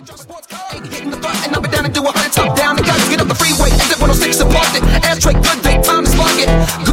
Hitting the button, up and down and do 100 top down. The guys get up the freeway, exit 106 and parked it. Ashtray, good day, time to spark it.